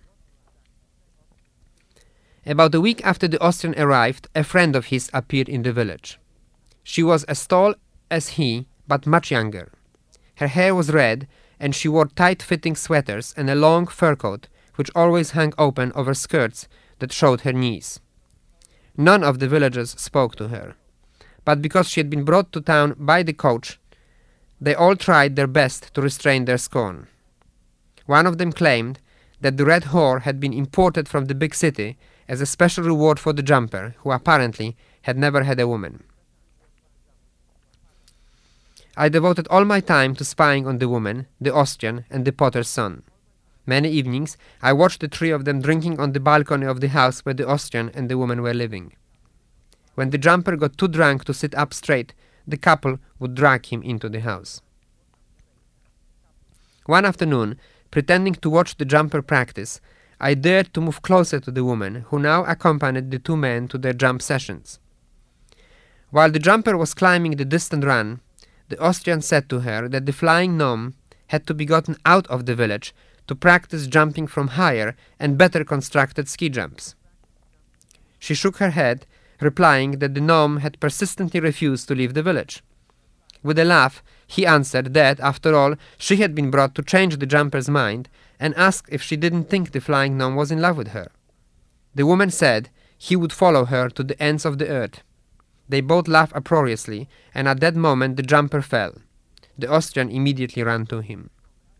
About a week after the Austrian arrived, a friend of his appeared in the village. She was as tall as he, but much younger. Her hair was red, and she wore tight-fitting sweaters and a long fur coat, which always hung open over skirts that showed her knees. None of the villagers spoke to her, but because she had been brought to town by the coach, they all tried their best to restrain their scorn. One of them claimed that the red whore had been imported from the big city as a special reward for the jumper, who apparently had never had a woman. I devoted all my time to spying on the woman, the Austrian, and the potter's son. Many evenings, I watched the three of them drinking on the balcony of the house where the Austrian and the woman were living. When the jumper got too drunk to sit up straight, the couple would drag him into the house. One afternoon, pretending to watch the jumper practice, I dared to move closer to the woman, who now accompanied the two men to their jump sessions. While the jumper was climbing the distant run, the Austrian said to her that the flying gnome had to be gotten out of the village to practice jumping from higher and better constructed ski jumps. She shook her head, replying that the gnome had persistently refused to leave the village. With a laugh, he answered that, after all, she had been brought to change the jumper's mind, and asked if she didn't think the flying gnome was in love with her. The woman said he would follow her to the ends of the earth. They both laughed uproariously, and at that moment the jumper fell. The Austrian immediately ran to him.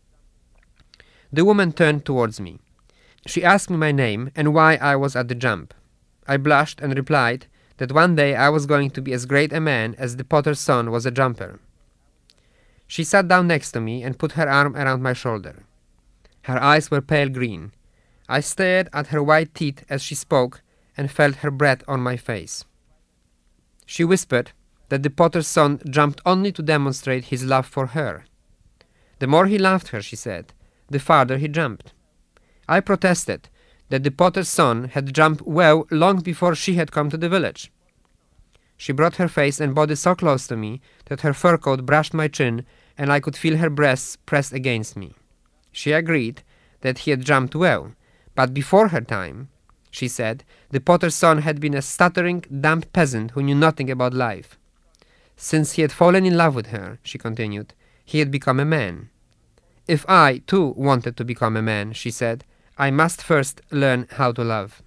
The woman turned towards me. She asked me my name and why I was at the jump. I blushed and replied that one day I was going to be as great a man as the potter's son was a jumper. She sat down next to me and put her arm around my shoulder. Her eyes were pale green. I stared at her white teeth as she spoke and felt her breath on my face. She whispered that the potter's son jumped only to demonstrate his love for her. The more he loved her, she said, the farther he jumped. I protested that the potter's son had jumped well long before she had come to the village. She brought her face and body so close to me that her fur coat brushed my chin and I could feel her breasts pressed against me. She agreed that he had jumped well, but before her time, she said, the potter's son had been a stuttering, dumb peasant who knew nothing about life. Since he had fallen in love with her, she continued, he had become a man. If I, too, wanted to become a man, she said, I must first learn how to love.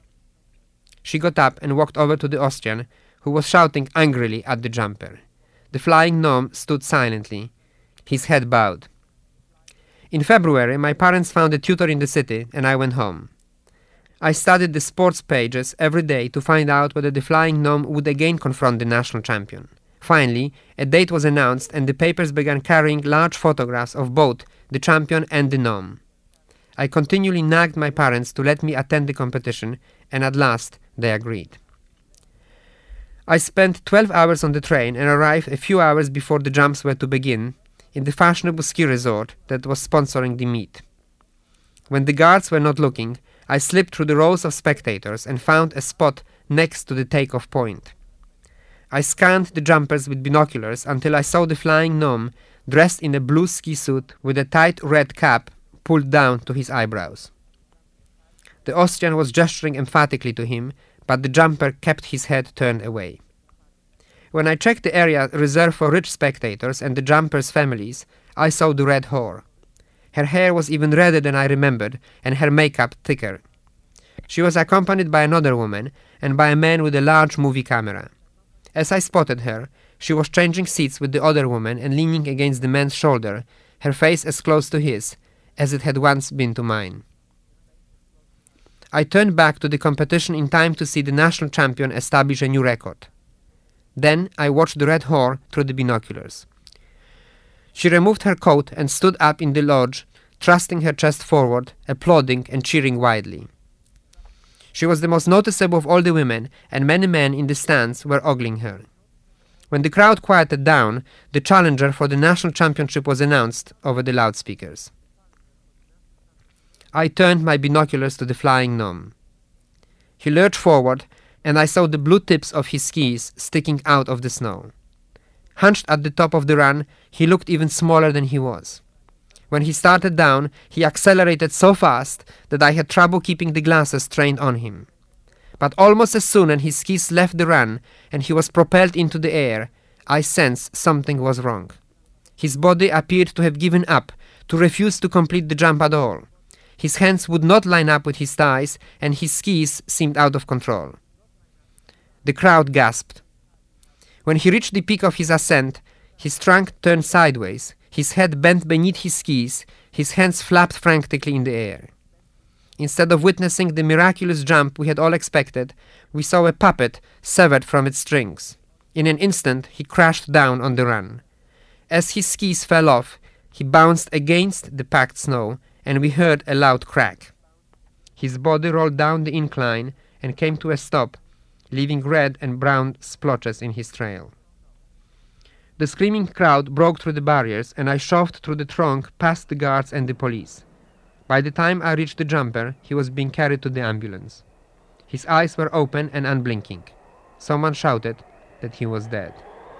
She got up and walked over to the Austrian, who was shouting angrily at the jumper. The flying gnome stood silently, his head bowed. In February, my parents found a tutor in the city, and I went home. I studied the sports pages every day to find out whether the flying gnome would again confront the national champion. Finally, a date was announced and the papers began carrying large photographs of both the champion and the gnome. I continually nagged my parents to let me attend the competition, and at last they agreed. I spent 12 hours on the train and arrived a few hours before the jumps were to begin in the fashionable ski resort that was sponsoring the meet. When the guards were not looking, I slipped through the rows of spectators and found a spot next to the takeoff point. I scanned the jumpers with binoculars until I saw the flying gnome dressed in a blue ski suit with a tight red cap pulled down to his eyebrows. The Austrian was gesturing emphatically to him, but the jumper kept his head turned away. When I checked the area reserved for rich spectators and the jumpers' families, I saw the red whore. Her hair was even redder than I remembered, and her makeup thicker. She was accompanied by another woman and by a man with a large movie camera. As I spotted her, she was changing seats with the other woman and leaning against the man's shoulder, her face as close to his as it had once been to mine. I turned back to the competition in time to see the national champion establish a new record. Then I watched the red whore through the binoculars. She removed her coat and stood up in the lodge, thrusting her chest forward, applauding and cheering widely. She was the most noticeable of all the women, and many men in the stands were ogling her. When the crowd quieted down, the challenger for the national championship was announced over the loudspeakers. I turned my binoculars to the flying gnome. He lurched forward, and I saw the blue tips of his skis sticking out of the snow. Hunched at the top of the run, he looked even smaller than he was. When he started down, he accelerated so fast that I had trouble keeping the glasses trained on him. But almost as soon as his skis left the run and he was propelled into the air, I sensed something was wrong. His body appeared to have given up, to refuse to complete the jump at all. His hands would not line up with his thighs, and his skis seemed out of control. The crowd gasped. When he reached the peak of his ascent, his trunk turned sideways, his head bent beneath his skis, his hands flapped frantically in the air. Instead of witnessing the miraculous jump we had all expected, we saw a puppet severed from its strings. In an instant, he crashed down on the run. As his skis fell off, he bounced against the packed snow, and we heard a loud crack. His body rolled down the incline and came to a stop, leaving red and brown splotches in his trail. The screaming crowd broke through the barriers, and I shoved through the trunk past the guards and the police. By the time I reached the jumper, he was being carried to the ambulance. His eyes were open and unblinking. Someone shouted that he was dead.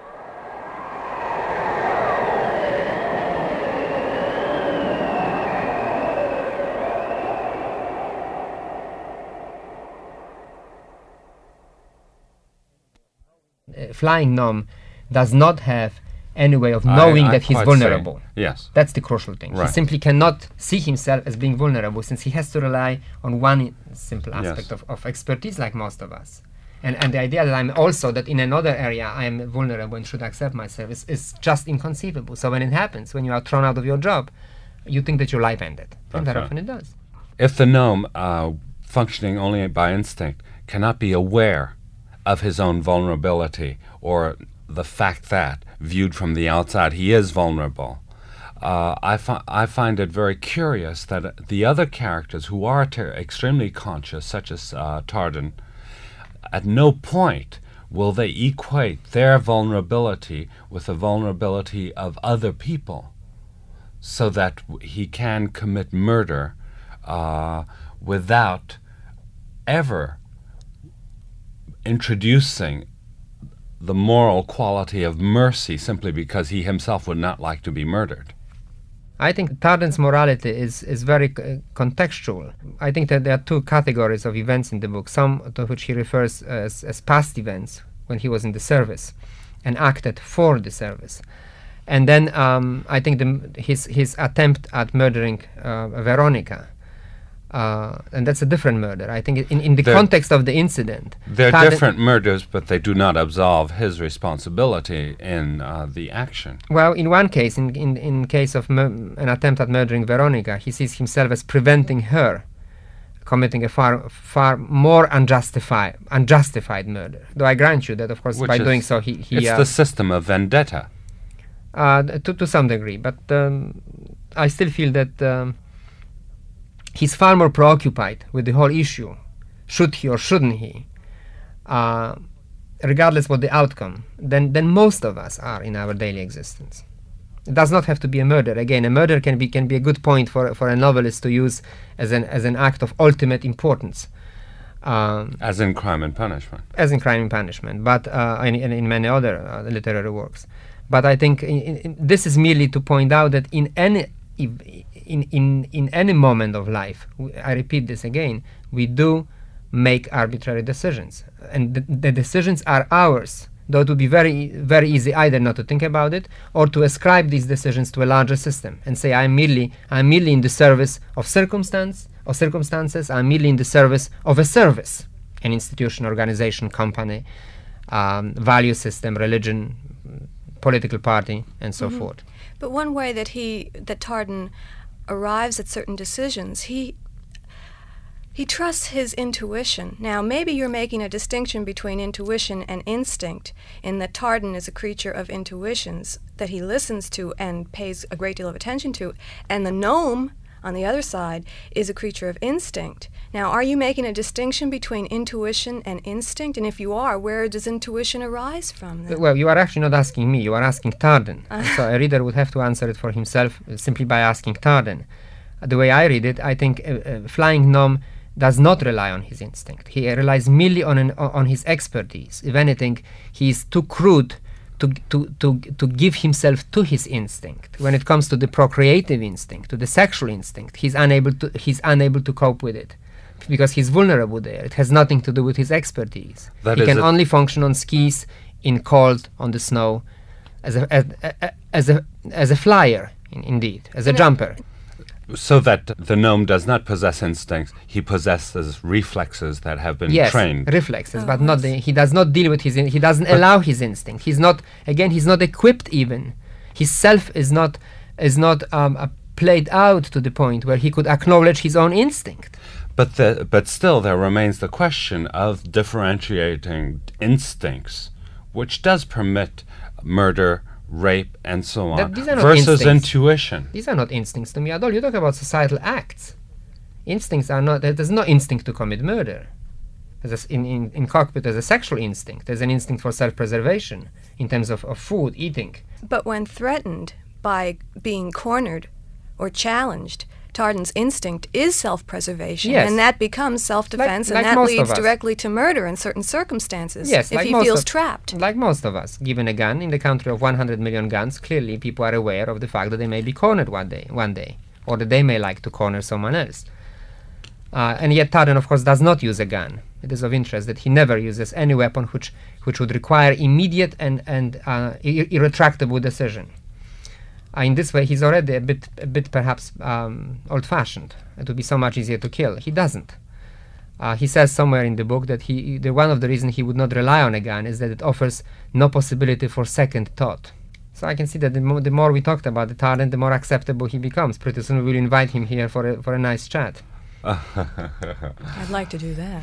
Flying Gnome does not have any way of knowing that he's vulnerable. Yes. That's the crucial thing. Right. He simply cannot see himself as being vulnerable, since he has to rely on one simple aspect of expertise, like most of us. And the idea that I'm also, that in another area I am vulnerable and should accept myself is just inconceivable. So when it happens, when you are thrown out of your job, you think that your life ended. And very often it does. If the gnome, functioning only by instinct, cannot be aware of his own vulnerability, or the fact that, viewed from the outside, he is vulnerable, I find it very curious that the other characters who are extremely conscious, such as Tardan, at no point will they equate their vulnerability with the vulnerability of other people, so that he can commit murder without ever introducing the moral quality of mercy, simply because he himself would not like to be murdered. I think Tardan's morality is very contextual. I think that there are two categories of events in the book, some to which he refers as past events, when he was in the service and acted for the service. And then I think his attempt at murdering Veronica, and that's a different murder. I think in the context of the incident. They're different murders, but they do not absolve his responsibility in the action. Well, in one case, in case of an attempt at murdering Veronica, he sees himself as preventing her committing a far more unjustified murder. Though I grant you that, of course, by doing so, he it's the system of vendetta. To some degree, but I still feel that he's far more preoccupied with the whole issue, should he or shouldn't he, regardless what the outcome, than most of us are in our daily existence. It does not have to be a murder. Again, a murder can be a good point for a novelist to use as an act of ultimate importance. As in Crime and Punishment. As in Crime and Punishment, but in many other literary works. But I think this is merely to point out that in any moment of life, I repeat this again, we do make arbitrary decisions, and the decisions are ours. Though it would be very, very easy either not to think about it, or to ascribe these decisions to a larger system and say I'm merely in the service of circumstances. I'm merely in the service of a service, an institution, organization, company, value system, religion, political party, and so forth. But one way that Tardan arrives at certain decisions, he trusts his intuition. Now, maybe you're making a distinction between intuition and instinct, in that Tardan is a creature of intuitions that he listens to and pays a great deal of attention to, and the gnome, on the other side, is a creature of instinct. Now, are you making a distinction between intuition and instinct? And if you are, where does intuition arise from then? Well, you are actually not asking me, you are asking Tardan. So a reader would have to answer it for himself simply by asking Tardan. The way I read it, I think Flying Gnome does not rely on his instinct. He relies merely on his expertise. If anything, he is too crude to give himself to his instinct. When it comes to the procreative instinct, to the sexual instinct, he's unable to cope with it, because he's vulnerable there. It has nothing to do with his expertise. He can only function on skis, in cold, on the snow, as a flyer, indeed, as a jumper. So that the gnome does not possess instincts, he possesses reflexes that have been trained. Yes, reflexes, but not he does not deal with he doesn't allow his instinct. He's not equipped even. His self is not played out to the point where he could acknowledge his own instinct. But still there remains the question of differentiating instincts, which does permit murder, rape, and so on, versus intuition. These are not instincts to me at all. You talk about societal acts. Instincts are not. There's no instinct to commit murder. In cockpit, there's a sexual instinct. There's an instinct for self-preservation in terms of food, eating. But when threatened by being cornered or challenged, Tardan's instinct is self-preservation, yes. and that becomes self-defense, like and that leads us. directly to murder in certain circumstances, yes, if like he feels trapped. Like most of us, given a gun, in the country of 100 million guns, clearly people are aware of the fact that they may be cornered one day, or that they may like to corner someone else. And yet Tardan, of course, does not use a gun. It is of interest that he never uses any weapon which would require immediate and irretractable decision. In this way, he's already a bit perhaps old-fashioned. It would be so much easier to kill. He doesn't. He says somewhere in the book that one of the reasons he would not rely on a gun is that it offers no possibility for second thought. So I can see that the more we talked about the Tardan, the more acceptable he becomes. Pretty soon we will invite him here for a nice chat. I'd like to do that.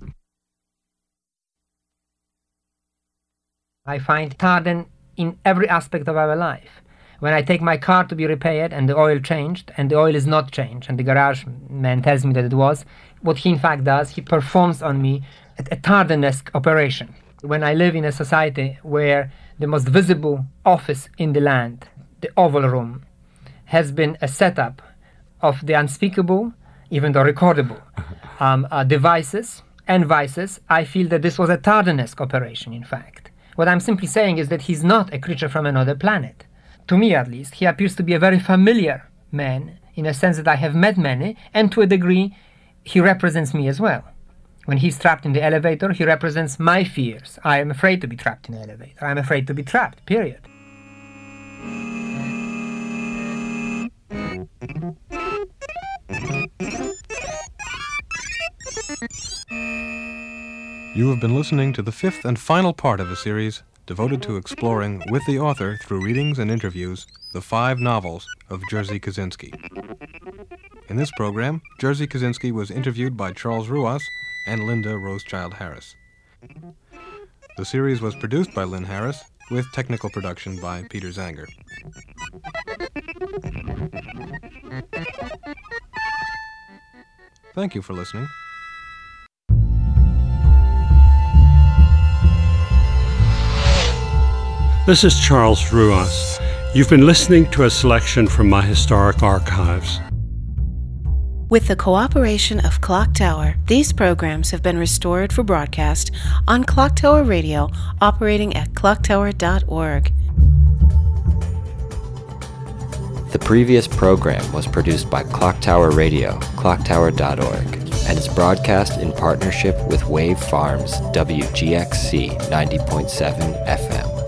I find Tardan in every aspect of our life. When I take my car to be repaired and the oil changed, and the oil is not changed, and the garage man tells me that it was, what he in fact does, he performs on me a Tardan-esque operation. When I live in a society where the most visible office in the land, the Oval Room, has been a setup of the unspeakable, even though recordable, devices and vices, I feel that this was a Tardan-esque operation, in fact. What I'm simply saying is that he's not a creature from another planet. To me, at least, he appears to be a very familiar man, in a sense that I have met many, and to a degree, he represents me as well. When he's trapped in the elevator, he represents my fears. I am afraid to be trapped in the elevator. I'm afraid to be trapped, period. You have been listening to the fifth and final part of a series devoted to exploring, with the author through readings and interviews, the 5 novels of Jerzy Kosinski. In this program, Jerzy Kosinski was interviewed by Charles Ruas and Linda Rothschild Harris. The series was produced by Lynn Harris, with technical production by Peter Zanger. Thank you for listening. This is Charles Ruas. You've been listening to a selection from my historic archives. With the cooperation of Clock Tower, these programs have been restored for broadcast on Clock Tower Radio, operating at clocktower.org. The previous program was produced by Clock Tower Radio, clocktower.org, and is broadcast in partnership with Wave Farms WGXC 90.7 FM.